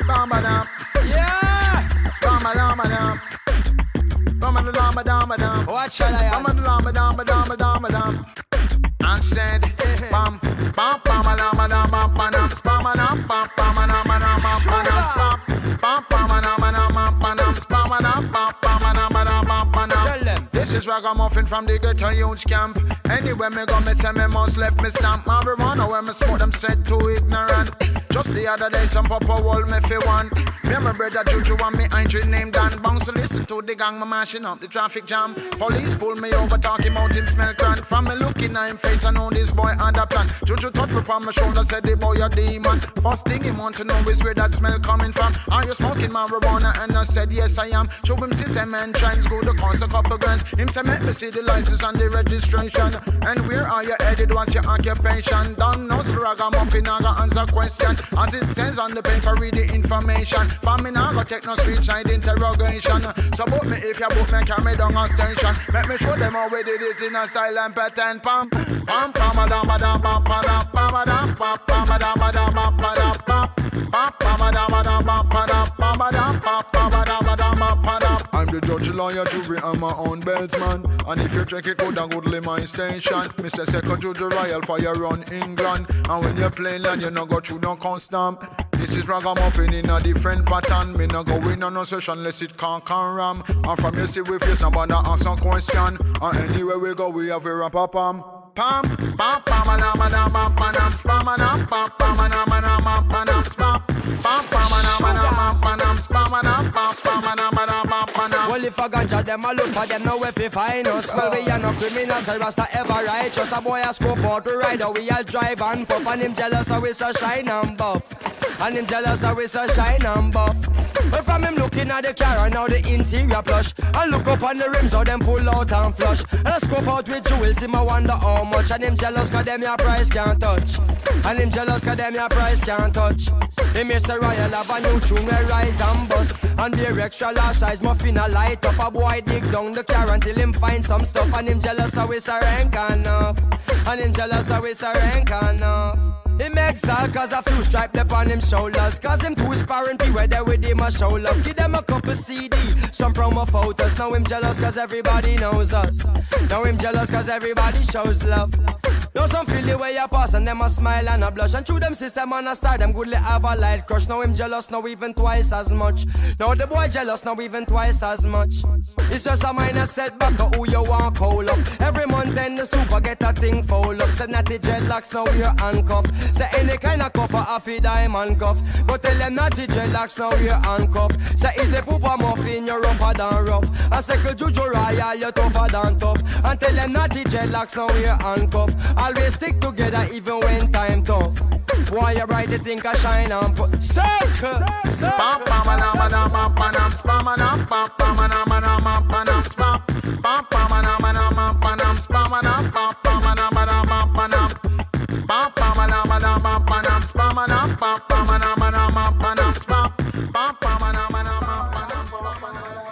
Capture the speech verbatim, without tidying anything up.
Spam-a-dam. Yeah. Spam-a-dam-a-dam. Spam-a-dam-a-dam-a-dam. What shall I have? Spam-a-dam-a-dam-a-dam-a-dam. And said, bam, bam, bam, a dam, a dam, bam, bam, bam, spam, a dam, bam, bam, a dam, a dam, bam, bam, bam, bam, a dam, a dam, bam, bam, bam, spam, a dam, bam, bam, a dam, a dam, bam, bam, bam. Tell them. This is Ragamuffin from the ghetto youth camp. Anywhere me go, me say me must left me stamp. Marijuana where me smoke them said too ignorant. Just the other day some papa wall me fi one. Me and my brother Juju and me Andrew named Dan. Bounce to listen to the gang, me mashing up the traffic jam. Police pull me over talking about him smell cran. From me looking at him face I know this boy had a plan. Juju touch me from my shoulder said the boy a demon. First thing he want to know is where that smell coming from. Are you smoking marijuana? And I said yes I am. Show him system and trends go to cost a couple grants. Him say make me see the license and the registration. And where are you headed? What's your occupation? Don't know so Ragamuffin I got answer question. As it says on the paper read the information. For me now go take no street side interrogation. So book me if you book me carry me down a station. Let me show them how we did it in a silent pattern. Pam pam pam a dam a dam pam pam pam a dam pam pam a dam a dam pam pam pam pam a dam a dam pam pam pam a dam pam pam a dam a dam pam pam. I'm the judge, lawyer, jury, and my own beltsman. And if you check it good and goodly my station, Mister Second Judge Royal Fire on England. And when you play land, you no go through no custom. This is Ragamuffin in a different pattern. Me no go in on no session unless it can't can ram. And from you see we face somebody ask some question. And anywhere we go we have a rap a pam. Pam, pam, pam, a dam, a dam, pam, pam, spam, a dam, pam, pam, a dam, a dam, pam, pam, spam, pam, pam, a dam, a dam, pam, pam, spam, a dam, pam, pam, a dam, a dam, pam, pam. Well, if a ganja them a look for them now if we find us. Well, we are no criminals, the rasta ever righteous. A boy a scope out to ride, we a drive and puff. And him jealous, so we so shine and buff. And him jealous, so we so shine and buff. But from him looking at the car and now the interior plush. And look up on the rims, how them pull out and flush. And I scope out with jewels, him a wonder how much. And him jealous, cause them your price can't touch. And him jealous, cause them your price can't touch. Him Mister Royal have a new tune where rise and bust. And be extra large size muffin a light up. A boy dig down the car until him find some stuff. And him jealous, how it's a rank enough. And him jealous, how it's a rank enough. Him exalt cause a few stripe left on him shoulders. Cause him too sparring be where they with him a show love. Give them a couple C D, some promo photos. Now him jealous cause everybody knows us. Now him jealous cause everybody shows love. Now some feel the way you pass and them a smile and a blush. And through them system and a star them goodly have a light crush. Now him jealous now even twice as much. Now the boy jealous now even twice as much. It's just a minor setback of who you want call up. Every month then the super get a thing fold up. Said not the dreadlocks now we're handcuffed. Say any kind of cuff a fi diamond cuff. But tell them not the dreadlocks now we're handcuffed. Say is a pooper muffin you're rougher than rough. And second Juju Royal you're tougher than tough. And tell them not the dreadlocks now we're handcuffed. Always stick together even when time tough. Why you bright you think I shine and put circle. Pam pam a dam a dam pam pam spam a dam pam pam a dam a dam pam pam spam pam pam a dam a dam pam pam spam a dam pam pam a dam a dam pam pam pam pam a dam a dam pam